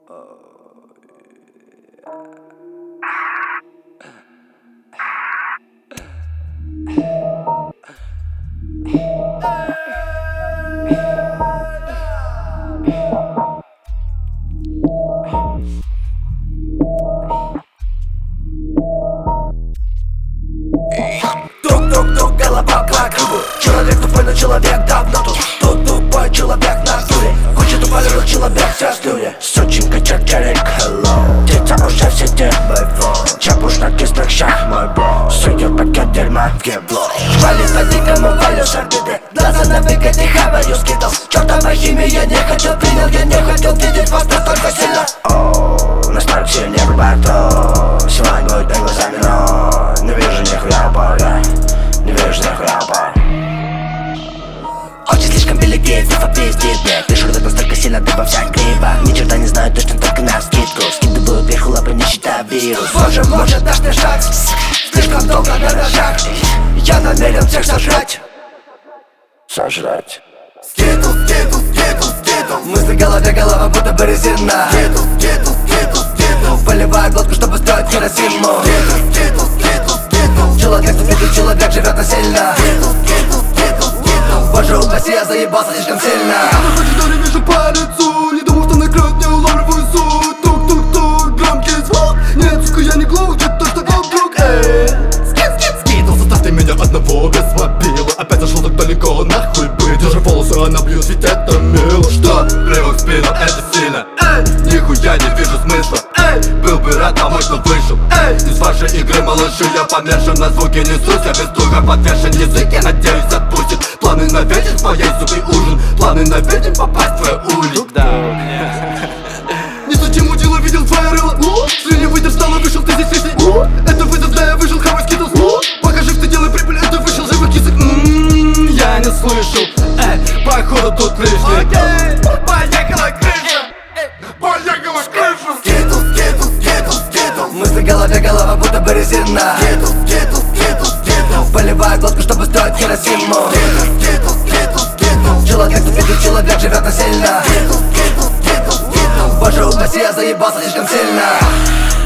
Тук-тук-тук, голова по кругу. Человек тупой, но человек давно тут. Тут тупой человек на стуле. Хочет упалил человек, вся слюня. Сученька, чарчарик, hello. Птица уже в сети, чапуш на кислых щах, мой бро. Сует пакет дерьма в гебло. Валит по-дикому, валю шарбиты. Глаза на выкате, хаваю скитл. Чёртова химия, я не хотел, принял, я не хотел видеть вас настолько сильно. Оу, настолько сильнее рубато. Сегодня будет перед глазами, но не вижу нихуя упора. Не вижу нихуя упора. Очень слишком великий, FIFA пиздит мне. Пишу рэп настолько сильно, ты во всех грибах. Ни черта не знаю, точно только на скидку. Скидываю вверху лапы, не считая вирус. Боже, может дашь мне шанс? Слишком долго на ножах. Я намерен всех сожрать. Сожрать. Скидл, скидл, скидл, скидл. Мысли в голове, голова будто бы резина. Скидл, скидл, скидл, скидл. Поливаю глотку, чтобы строить Хиросиму. Скидл, скидл, скидл, скидл. Человек убитый, человек живет насильно. Скидл, скидл, скидл, скидл. Боже упаси, я заебался слишком сильно. Кто хочет, то не вижу по лицу. Не думал, что накроет, не улавливаю суть. Тук-тук-тук, громкий звук. Нет, сука, я не глух, где-то что вокруг. Скидл, заставьте меня одного без мобила. Опять зашел так далеко, нахуй быть. Держи волосы, она бьет, ведь это мило. Что? Плевок в спину, это сильно. Нихуя не вижу смысла. Был бы рад помочь, но вышел. Из вашей игры, малыши, я помешан на звуке. Несусь, я без духа подвешен. Язык, я надеюсь, отпустит. Планы на вечер, твоей сука ужин. Планы на вечер попасть в твою улицу. Не суть ему дело, видел твоя рыла. Слюни выдер, стало, вышел, ты здесь лишний. Это вызов, да, я вышел, хавай скидл. Покажи, что делай прибыль, это вышел, живой кисок. Я не слышал, походу тут лишний. Поехала крыша. Поехала крыша. Скидл, скидл, скидл, скидл. Мысли в голове, голова будто бы резина. Скидл, скидл, скидл, скидл. Поливаю глотку, чтобы строить Хиросиму. Скидл, скидл, скидл, скидл. Человек убитый, человек живет насильно. Скидл, скидл, скидл, скидл. Боже упаси, я заебался слишком сильно.